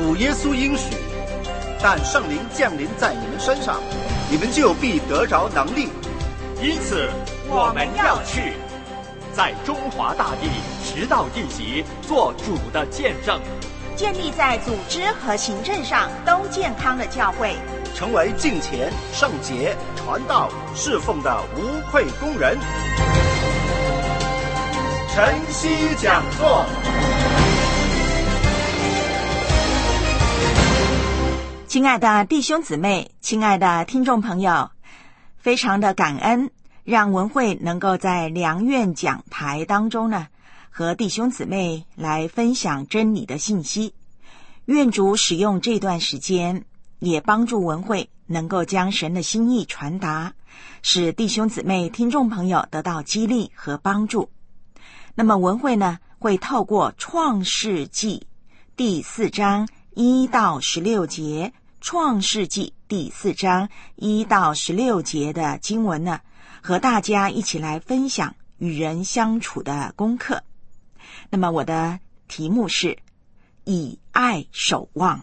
主耶稣应许，但圣灵降临在你们身上，你们就必得着能力。 因此我们要去，在中华大地直到地极做主的见证， 建立在组织和行政上都健康的教会， 成为敬虔、圣洁、传道、侍奉的无愧工人。晨曦讲座。 亲爱的弟兄姊妹，亲爱的听众朋友，非常的感恩，让文慧能够在良苑讲台当中呢，和弟兄姊妹来分享真理的信息。愿主使用这段时间，也帮助文慧能够将神的心意传达，使弟兄姊妹听众朋友得到激励和帮助。那么文慧呢，会透过创世纪第4章1到16节，创世纪第4章1到16节的经文呢，和大家一起来分享与人相处的功课。那么我的题目是以爱守望。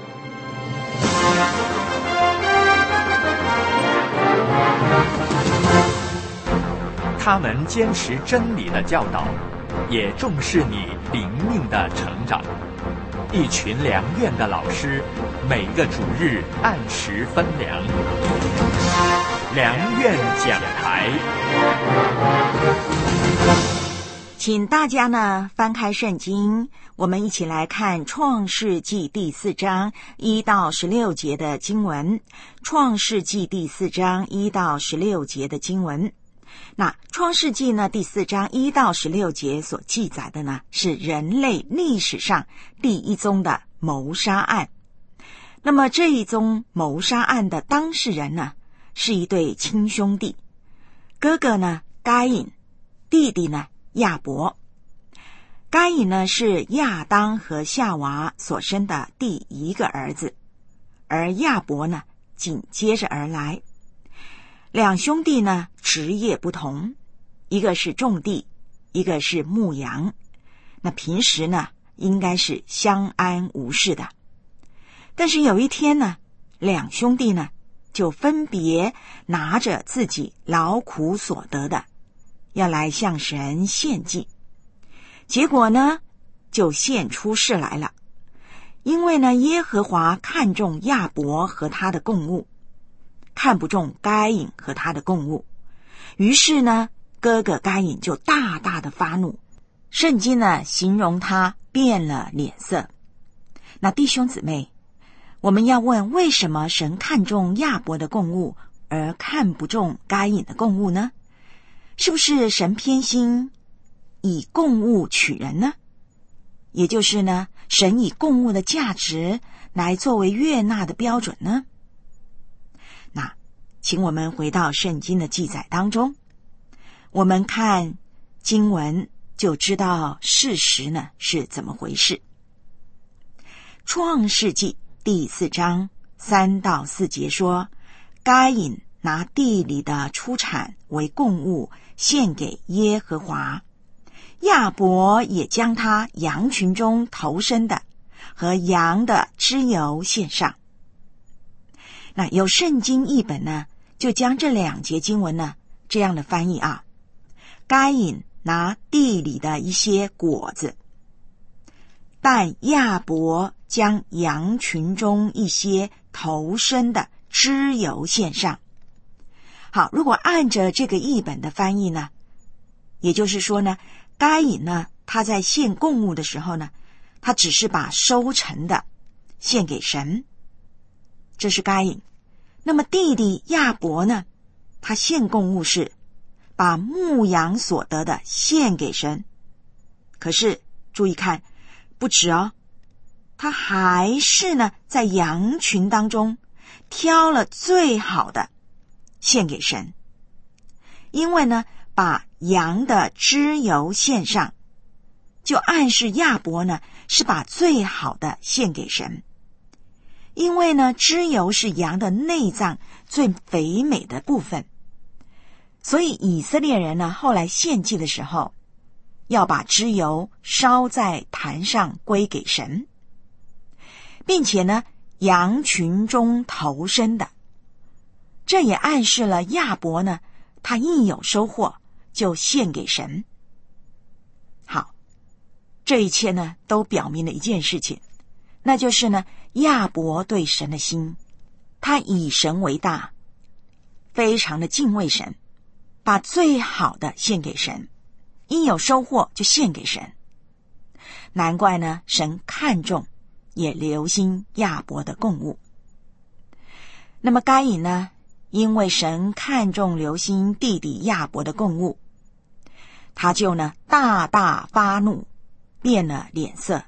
他们坚持真理的教导，也重视你灵命的成长。一群良苑的老师，每个主日按时分粮。良苑讲台， 请大家呢翻开圣经，我们一起来看创世纪第4章1到16节的经文。创世纪第4章1到16节的经文。那创世纪呢第4章1到16节所记载的呢，是人类历史上第一宗的谋杀案。那么这一宗谋杀案的当事人呢，是一对亲兄弟，哥哥呢该隐，弟弟呢亚伯。该隐呢是亚当和夏娃所生的第一个儿子，而亚伯呢紧接着而来。两兄弟呢职业不同，一个是种地，一个是牧羊。那平时呢应该是相安无事的。但是有一天呢，两兄弟呢就分别拿着自己劳苦所得的，要来向神献祭。结果呢就献出事来了。因为呢耶和华看重亚伯和他的供物，看不中该隐和他的供物，于是呢哥哥该隐就大大的发怒。圣经呢形容他变了脸色。那弟兄姊妹，我们要问，为什么神看重亚伯的供物而看不中该隐的供物呢？是不是神偏心以供物取人呢？也就是呢，神以供物的价值来作为悦纳的标准呢？那请我们回到圣经的记载当中，我们看经文就知道事实呢是怎么回事。创世纪第4章3到4节说，该隐拿地里的出产为供物献给耶和华，亚伯也将他羊群中头生的和羊的脂油献上。那有圣经译本呢，就将这2节经文呢这样的翻译啊，该隐拿地里的一些果子，但亚伯将羊群中一些头生的脂油献上。好，如果按着这个译本的翻译呢，也就是说呢，该隐呢他在献供物的时候呢，他只是把收成的献给神，这是该隐。那么弟弟亚伯呢，他献供物是把牧羊所得的献给神。可是注意看，不止哦，他还是呢在羊群当中挑了最好的献给神。因为呢把羊的脂油献上，就暗示亚伯呢是把最好的献给神。因为呢脂油是羊的内脏最肥美的部分，所以以色列人呢后来献祭的时候，要把脂油烧在坛上归给神。 并且呢，羊群中头生的。这也暗示了亚伯呢，他一有收获就献给神。好，这一切呢，都表明了一件事情，那就是呢，亚伯对神的心，他以神为大，非常的敬畏神，把最好的献给神，一有收获就献给神。难怪呢，神看重也留心亚伯的供物。那么该隐呢，因为神看重留心弟弟亚伯的供物，他就呢大大发怒，变了脸色，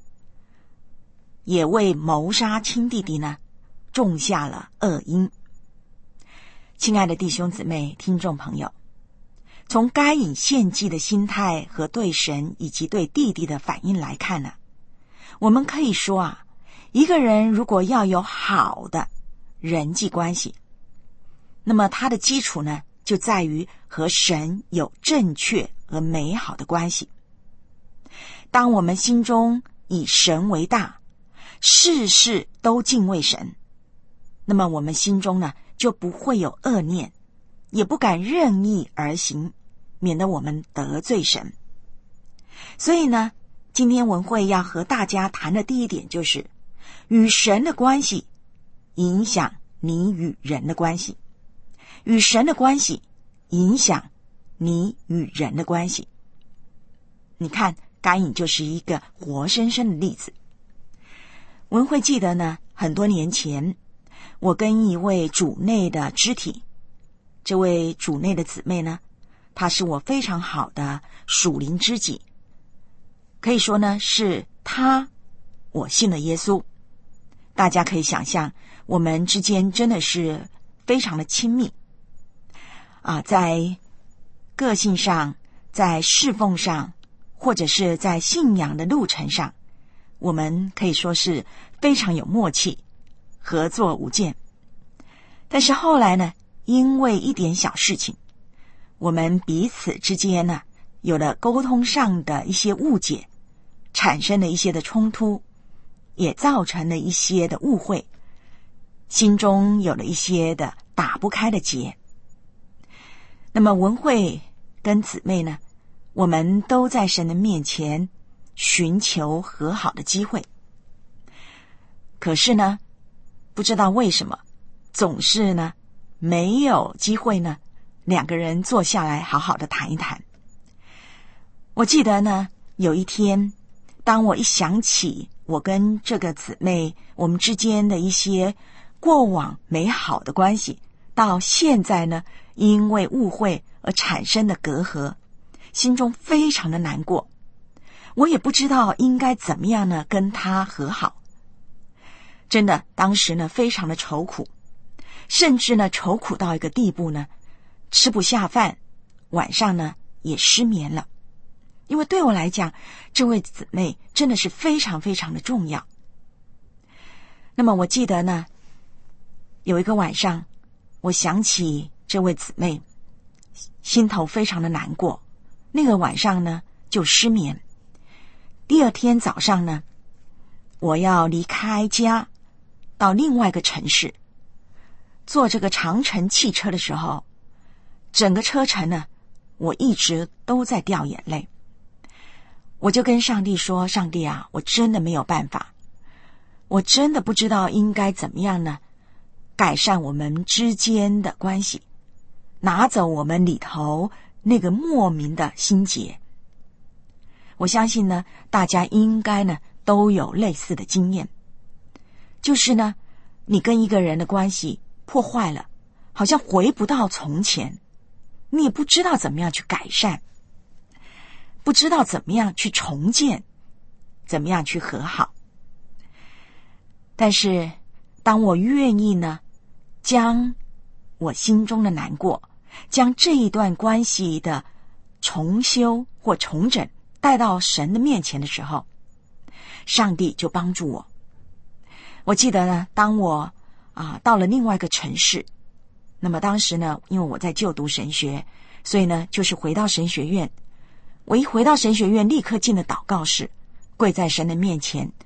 也为谋杀亲弟弟呢种下了恶因。亲爱的弟兄姊妹、听众朋友，从该隐献祭的心态和对神以及对弟弟的反应来看呢，我们可以说啊，一个人如果要有好的人际关系，那么他的基础呢，就在于和神有正确而美好的关系。当我们心中以神为大，事事都敬畏神，那么我们心中呢，就不会有恶念，也不敢任意而行，免得我们得罪神。所以呢，今天文慧要和大家谈的第一点就是，与神的关系影响你与人的关系，与神的关系影响你与人的关系。你看，该隐就是一个活生生的例子。文慧记得呢，很多年前，我跟一位主内的肢体，这位主内的姊妹呢，她是我非常好的属灵知己，可以说呢，是她我信了耶稣。大家可以想象，我们之间真的是非常的亲密啊，在个性上，在侍奉上，或者是在信仰的路程上，我们可以说是非常有默契，合作无间。但是后来呢，因为一点小事情，我们彼此之间呢，有了沟通上的一些误解，产生了一些的冲突，也造成了一些的误会，心中有了一些的打不开的结。那么文慧跟姊妹呢，我们都在神的面前寻求和好的机会。可是呢，不知道为什么，总是呢没有机会呢，两个人坐下来好好的谈一谈。我记得呢，有一天，当我一想起我跟这个姊妹我们之间的一些过往美好的关系，到现在呢，因为误会而产生的隔阂，心中非常的难过。我也不知道应该怎么样呢跟她和好。真的，当时呢非常的愁苦，甚至呢愁苦到一个地步呢，吃不下饭，晚上呢也失眠了。因为对我来讲，这位姊妹真的是非常非常的重要。那么我记得呢，有一个晚上，我想起这位姊妹，心头非常的难过，那个晚上呢就失眠。第二天早上呢，我要离开家到另外一个城市，坐这个长程汽车的时候，整个车程呢，我一直都在掉眼泪。我就跟上帝说，上帝啊，我真的没有办法，我真的不知道应该怎么样呢改善我们之间的关系，拿走我们里头那个莫名的心结。我相信呢，大家应该呢都有类似的经验，就是呢，你跟一个人的关系破坏了，好像回不到从前，你也不知道怎么样去改善，不知道怎么样去重建，怎么样去和好。但是当我愿意呢，将我心中的难过，将这一段关系的重修或重整带到神的面前的时候，上帝就帮助我。我记得呢，当我到了另外一个城市，那么当时呢，因为我在就读神学，所以呢就是回到神学院。我一回到神学院，立刻进了祷告室，跪在神的面前，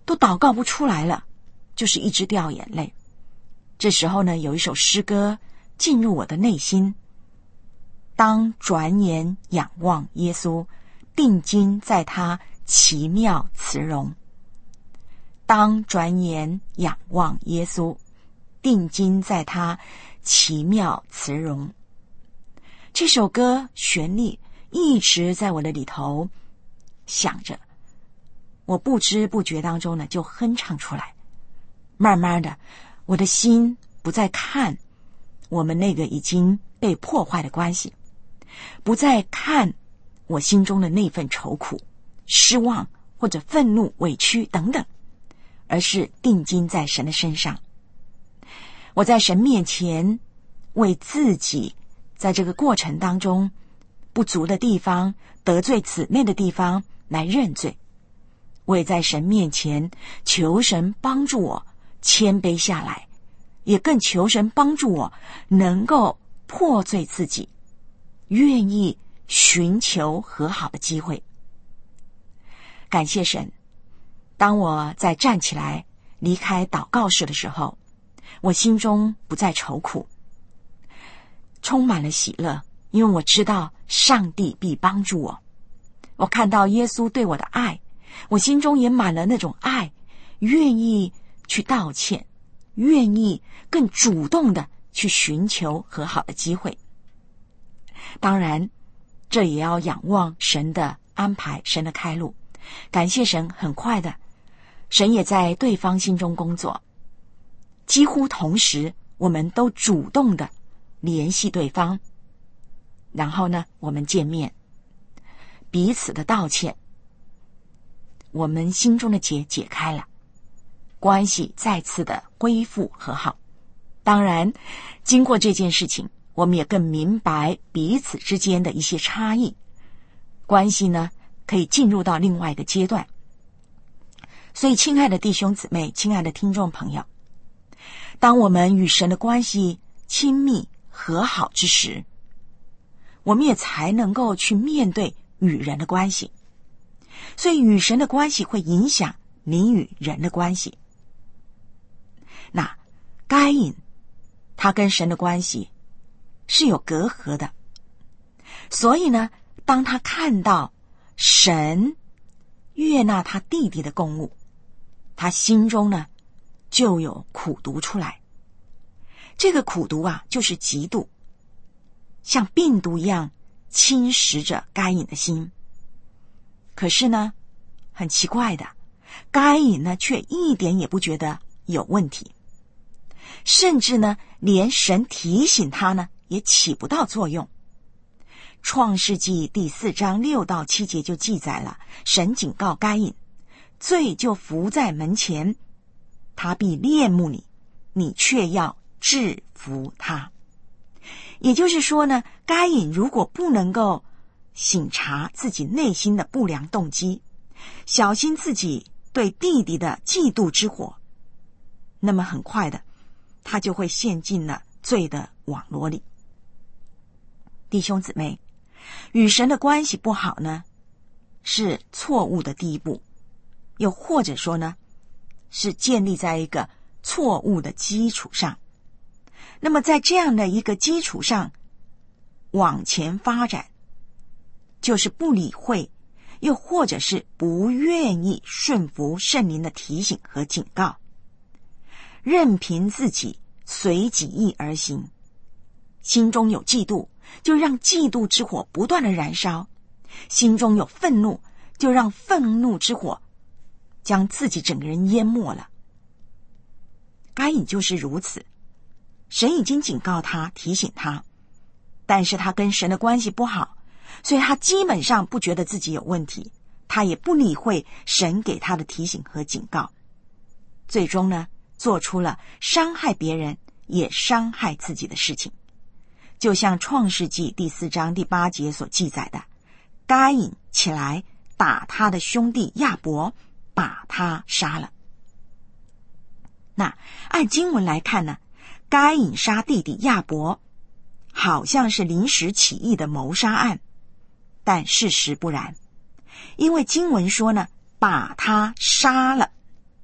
都祷告不出来了，就是一直掉眼泪。这时候呢，有一首诗歌进入我的内心：当转眼仰望耶稣，定睛在他奇妙慈容。当转眼仰望耶稣，定睛在他奇妙慈容。这首歌旋律一直在我的里头想着，我不知不觉当中呢就哼唱出来。慢慢的，我的心不再看我们那个已经被破坏的关系，不再看我心中的那份愁苦、失望或者愤怒、委屈等等，而是定睛在神的身上。我在神面前为自己在这个过程当中不足的地方、得罪姊妹的地方来认罪。我也在神面前求神帮助我谦卑下来，也更求神帮助我能够破罪自己，愿意寻求和好的机会。感谢神，当我在站起来离开祷告室的时候，我心中不再愁苦，充满了喜乐，因为我知道上帝必帮助我。我看到耶稣对我的爱，我心中也满了那种爱，愿意去道歉，愿意更主动的去寻求和好的机会。当然，这也要仰望神的安排，神的开路。感谢神，很快的，神也在对方心中工作。几乎同时，我们都主动的联系对方，然后呢，我们见面，彼此的道歉，我们心中的结解开了，关系再次的恢复和好。当然，经过这件事情，我们也更明白彼此之间的一些差异，关系呢可以进入到另外一个阶段。所以，亲爱的弟兄姊妹，亲爱的听众朋友，当我们与神的关系亲密和好之时，我们也才能够去面对与人的关系。所以与神的关系会影响你与人的关系。那该隐他跟神的关系是有隔阂的，所以呢，当他看到神悦纳他弟弟的供物，他心中呢就有苦毒出来。这个苦毒啊，就是嫉妒，像病毒一样侵蚀着该隐的心。可是呢，很奇怪的，该隐呢却一点也不觉得有问题，甚至呢连神提醒他呢也起不到作用。创世纪第4章6到7节就记载了，神警告该隐，罪就伏在门前，他必恋慕你，你却要制服他。也就是说呢，该隐如果不能够省察自己内心的不良动机，小心自己对弟弟的嫉妒之火，那么很快的他就会陷进了罪的网罗里。弟兄姊妹，与神的关系不好呢，是错误的第一步，又或者说呢，是建立在一个错误的基础上。那么在这样的一个基础上往前发展，就是不理会，又或者是不愿意顺服圣灵的提醒和警告，任凭自己随己意而行。心中有嫉妒，就让嫉妒之火不断的燃烧；心中有愤怒，就让愤怒之火将自己整个人淹没了。该隐就是如此，神已经警告他，提醒他，但是他跟神的关系不好，所以他基本上不觉得自己有问题，他也不理会神给他的提醒和警告，最终呢，做出了伤害别人也伤害自己的事情。就像创世纪第4章第8节所记载的，该隐起来打他的兄弟亚伯，把他杀了。那按经文来看呢，该隐杀弟弟亚伯好像是临时起意的谋杀案，但事实不然，因为经文说呢，把他杀了，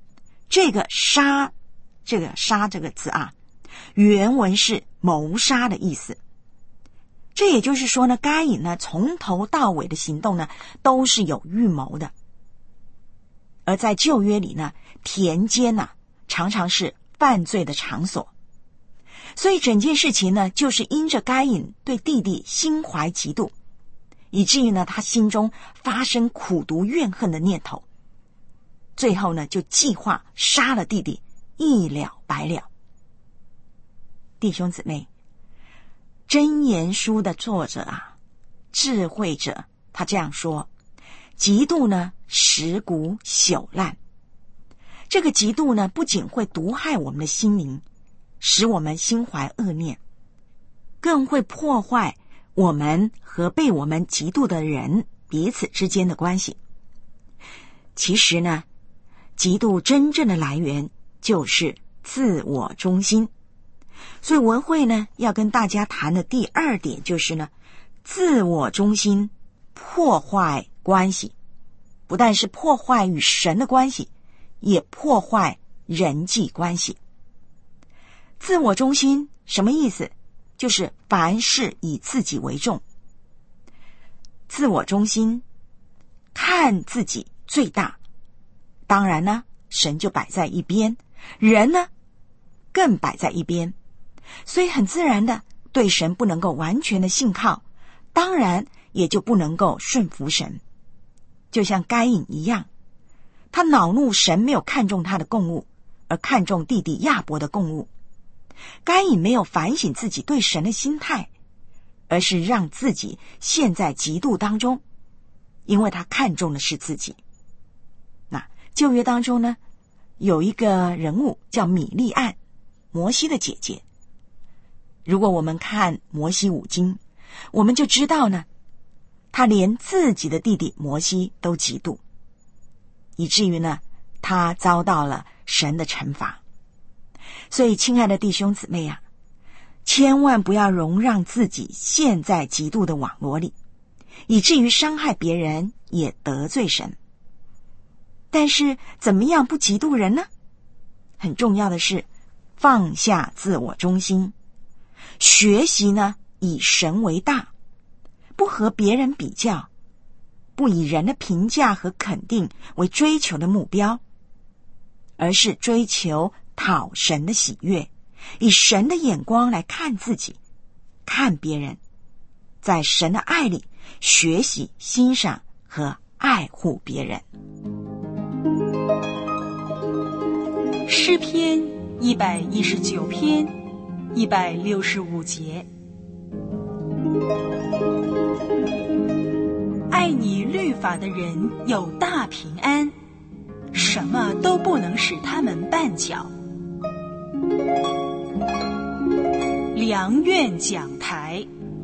这个杀这个字啊，原文是谋杀的意思。这也就是说呢，该隐呢从头到尾的行动呢都是有预谋的。而在旧约里呢，田间呢常常是犯罪的场所，所以整件事情呢就是因着该隐对弟弟心怀嫉妒，以至于呢他心中发生苦毒怨恨的念头，最后呢就计划杀了弟弟，一了百了。弟兄姊妹，箴言书的作者啊，智慧者，他这样说，嫉妒呢蚀骨朽烂。这个嫉妒呢不仅会毒害我们的心灵，使我们心怀恶念，更会破坏我们和被我们嫉妒的人彼此之间的关系。其实呢，嫉妒真正的来源就是自我中心。所以文慧呢要跟大家谈的第二点就是呢，自我中心破坏关系，不但是破坏与神的关系，也破坏人际关系。自我中心什么意思？就是凡事以自己为重。自我中心看自己最大，当然呢神就摆在一边，人呢更摆在一边，所以很自然的对神不能够完全的信靠，当然也就不能够顺服神。就像该隐一样，他恼怒神没有看重他的供物，而看重弟弟亚伯的供物。该隐没有反省自己对神的心态，而是让自己陷在嫉妒当中，因为他看重的是自己。那旧约当中呢，有一个人物叫米利暗，摩西的姐姐。如果我们看摩西五经，我们就知道呢，他连自己的弟弟摩西都嫉妒，以至于呢他遭到了神的惩罚。所以亲爱的弟兄姊妹啊，千万不要容让自己陷在嫉妒的网罗里，以至于伤害别人也得罪神。但是怎么样不嫉妒人呢？很重要的是放下自我中心，学习呢以神为大，不和别人比较，不以人的评价和肯定为追求的目标，而是追求讨神的喜悦，以神的眼光来看自己，看别人，在神的爱里学习欣赏和爱护别人。 诗篇119篇165节，爱你律法的人有大平安，什么都不能使他们绊脚。良苑讲台。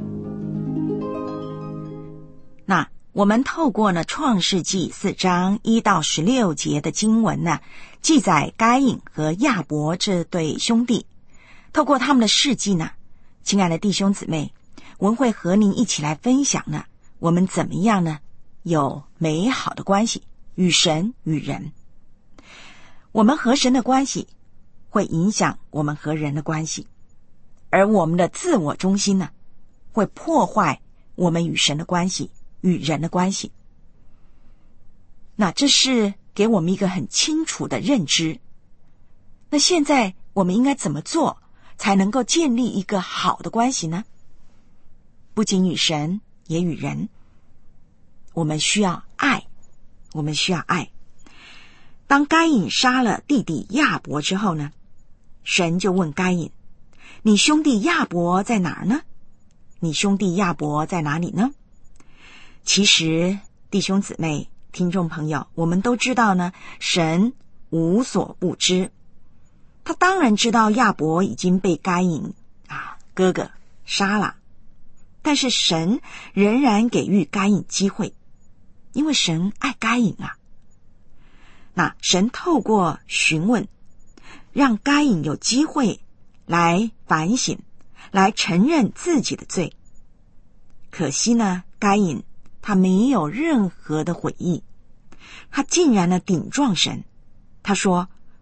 那我们透过呢创世纪4章1到16节的经文呢，记载该隐和亚伯这对兄弟，透过他们的事迹呢，亲爱的弟兄姊妹，文慧和您一起来分享呢，我们怎么样呢有美好的关系，与神与人。我们和神的关系会影响我们和人的关系，而我们的自我中心呢，会破坏我们与神的关系，与人的关系。那这是给我们一个很清楚的认知。那现在我们应该怎么做才能够建立一个好的关系呢？不仅与神，也与人。我们需要爱，我们需要爱。当该隐杀了弟弟亚伯之后呢，神就问该隐，你兄弟亚伯在哪儿呢？你兄弟亚伯在哪里呢？其实弟兄姊妹听众朋友，我们都知道呢，神无所不知。他当然知道亚伯已经被该隐哥哥杀了，但是神仍然给予该隐机会，因为神爱该隐啊。那神透过询问，让该隐有机会来反省，来承认自己的罪。可惜呢，该隐他没有任何的悔意，他竟然呢顶撞神。他说，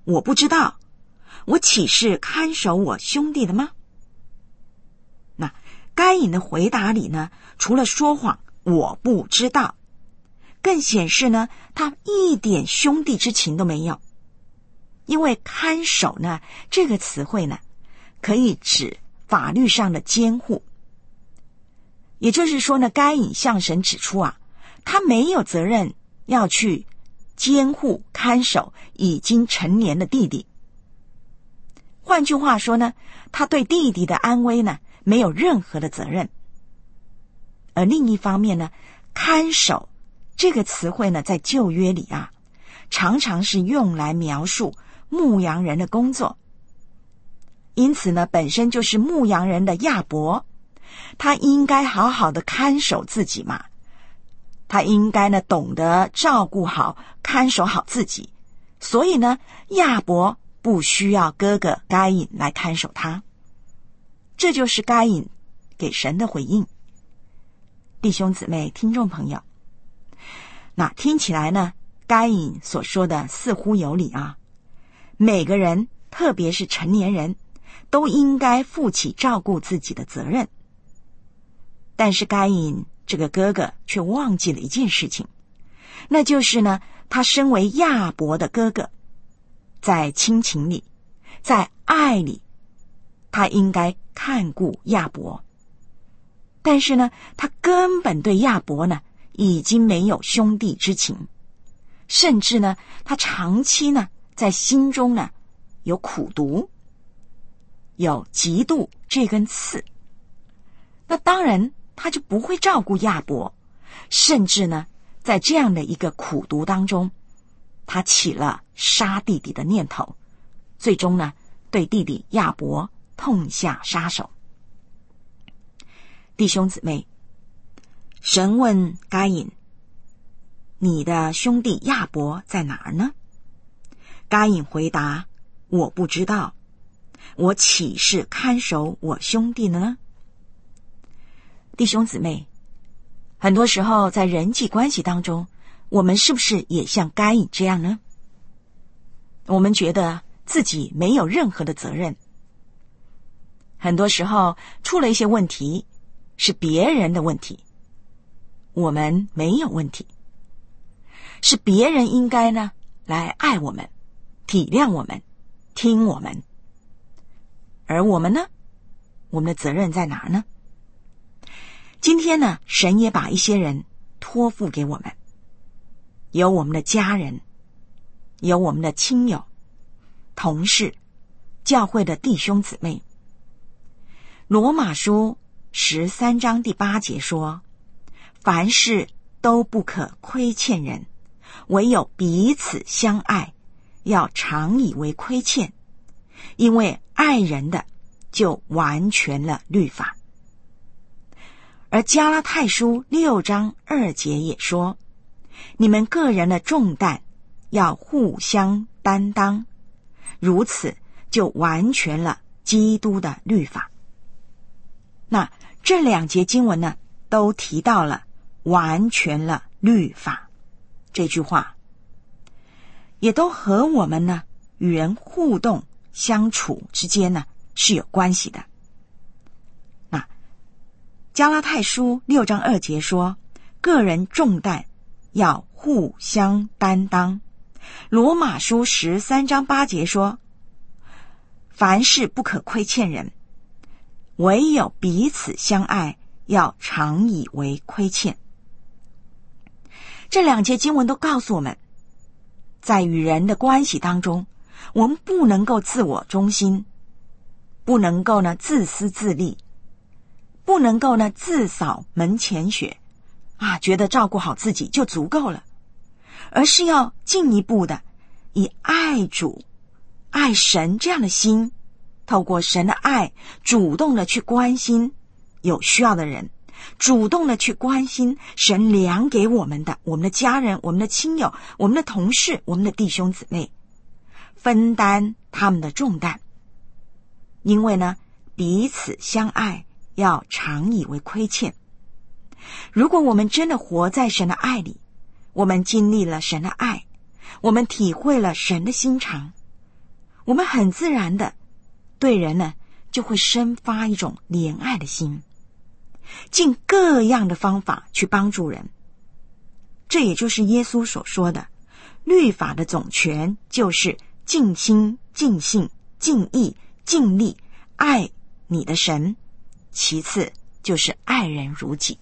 我不知道，我岂是看守我兄弟的吗？那该隐的回答里呢，除了说谎我不知道，更显示呢他一点兄弟之情都没有。因为看守呢这个词汇呢，可以指法律上的监护。也就是说呢，该隐向神指出啊，他没有责任要去监护看守已经成年的弟弟。换句话说呢，他对弟弟的安危呢没有任何的责任。而另一方面呢，看守这个词汇呢，在旧约里啊，常常是用来描述牧羊人的工作。因此呢，本身就是牧羊人的亚伯，他应该好好的看守自己嘛，他应该呢懂得照顾好看守好自己，所以呢亚伯不需要哥哥该隐来看守他。这就是该隐给神的回应。弟兄姊妹听众朋友，那听起来呢，该隐所说的似乎有理啊。每个人特别是成年人都应该负起照顾自己的责任。但是该隐这个哥哥却忘记了一件事情，那就是呢，他身为亚伯的哥哥，在亲情里，在爱里，他应该看顾亚伯。但是呢，他根本对亚伯呢已经没有兄弟之情，甚至呢，他长期呢在心中呢有苦毒，有嫉妒这根刺。那当然他就不会照顾亚伯，甚至呢在这样的一个苦毒当中，他起了杀弟弟的念头，最终呢对弟弟亚伯痛下杀手。弟兄姊妹，神问该隐，你的兄弟亚伯在哪儿呢？该隐回答，我不知道，我岂是看守我兄弟呢？弟兄姊妹，很多时候在人际关系当中，我们是不是也像该隐这样呢？我们觉得自己没有任何的责任，很多时候出了一些问题是别人的问题，我们没有问题，是别人应该呢来爱我们，体谅我们，听我们。而我们呢，我们的责任在哪儿呢？今天呢，神也把一些人托付给我们，有我们的家人，有我们的亲友、同事、教会的弟兄姊妹。罗马书13章第8节说，凡事都不可亏欠人，唯有彼此相爱，要常以为亏欠，因为爱人的就完全了律法。而加拉太书6章2节也说，你们个人的重担要互相担当，如此就完全了基督的律法。那这两节经文呢，都提到了完全了律法这句话，也都和我们呢与人互动相处之间呢是有关系的。那加拉太书6章2节说，个人重担要互相担当。罗马书13章8节说，凡事不可亏欠人，唯有彼此相爱，要常以为亏欠。这两节经文都告诉我们，在与人的关系当中，我们不能够自我中心，不能够呢自私自利，不能够呢自扫门前雪啊，觉得照顾好自己就足够了，而是要进一步的以爱主、爱神这样的心，透过神的爱，主动的去关心有需要的人，主动的去关心神量给我们的，我们的家人、我们的亲友、我们的同事、我们的弟兄姊妹，分担他们的重担。因为呢，彼此相爱，要常以为亏欠。如果我们真的活在神的爱里，我们经历了神的爱，我们体会了神的心肠， 我们很自然的对人呢就会生发一种怜爱的心，尽各样的方法去帮助人。这也就是耶稣所说的，律法的总权就是尽心、尽性、尽意、尽力爱你的神，其次就是爱人如己。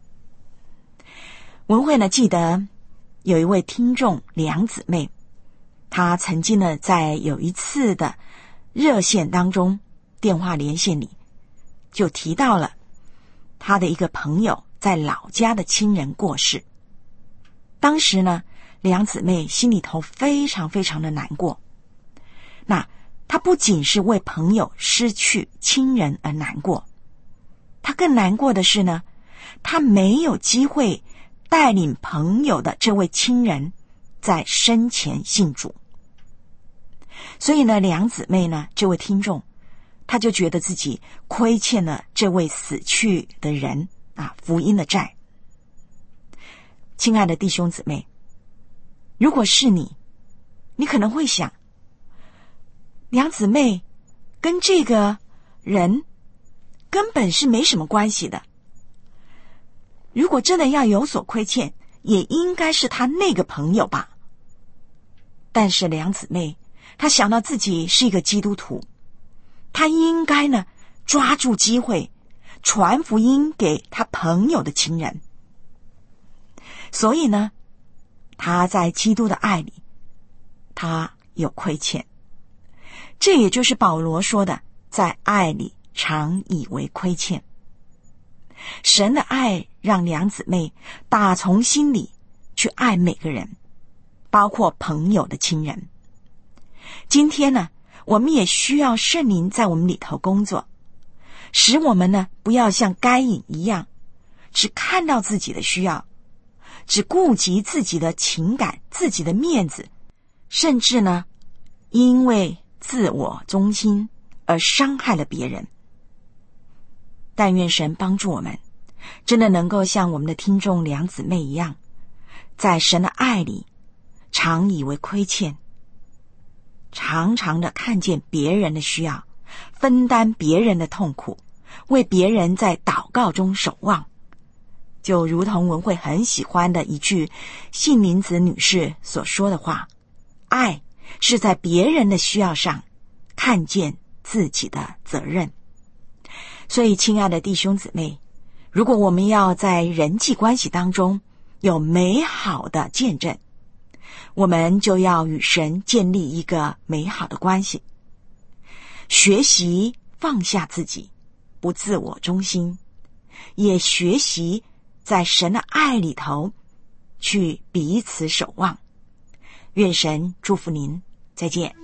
文慧呢记得有一位听众梁姊妹，她曾经呢在有一次的热线当中，电话连线里就提到了她的一个朋友在老家的亲人过世。当时呢，梁姊妹心里头非常非常的难过。那她不仅是为朋友失去亲人而难过，她更难过的是呢，她没有机会带领朋友的这位亲人在生前信主。所以呢，梁姊妹呢，这位听众，她就觉得自己亏欠了这位死去的人福音的债。亲爱的弟兄姊妹，如果是你可能会想，梁姊妹跟这个人根本是没什么关系的，如果真的要有所亏欠，也应该是他那个朋友吧。但是梁姊妹她想到自己是一个基督徒，她应该呢抓住机会传福音给她朋友的亲人。所以呢，她在基督的爱里，她有亏欠。这也就是保罗说的，在爱里常以为亏欠。神的爱让梁姊妹打从心里去爱每个人，包括朋友的亲人。今天呢，我们也需要圣灵在我们里头工作，使我们呢不要像该隐一样，只看到自己的需要，只顾及自己的情感、自己的面子，甚至呢因为自我中心而伤害了别人。但愿神帮助我们，真的能够像我们的听众梁姊妹一样，在神的爱里常以为亏欠，常常的看见别人的需要，分担别人的痛苦，为别人在祷告中守望。就如同文慧很喜欢的一句杏林子女士所说的话，爱是在别人的需要上看见自己的责任。所以亲爱的弟兄姊妹，如果我们要在人际关系当中有美好的见证，我们就要与神建立一个美好的关系，学习放下自己，不自我中心，也学习在神的爱里头去彼此守望。愿神祝福您，再见。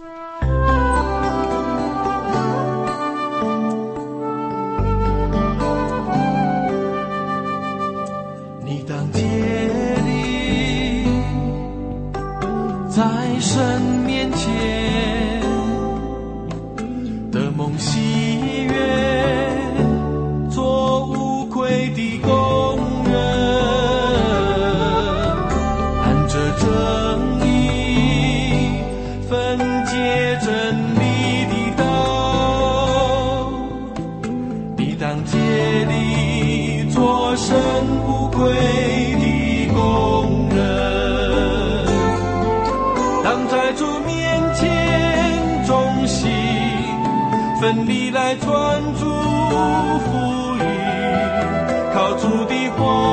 你当竭力在神面前的梦喜悦，做无愧的工人，按着正义分解真理的道。你当竭力做神无愧的工人，当在主面前忠心奋力来传主福音，靠主的话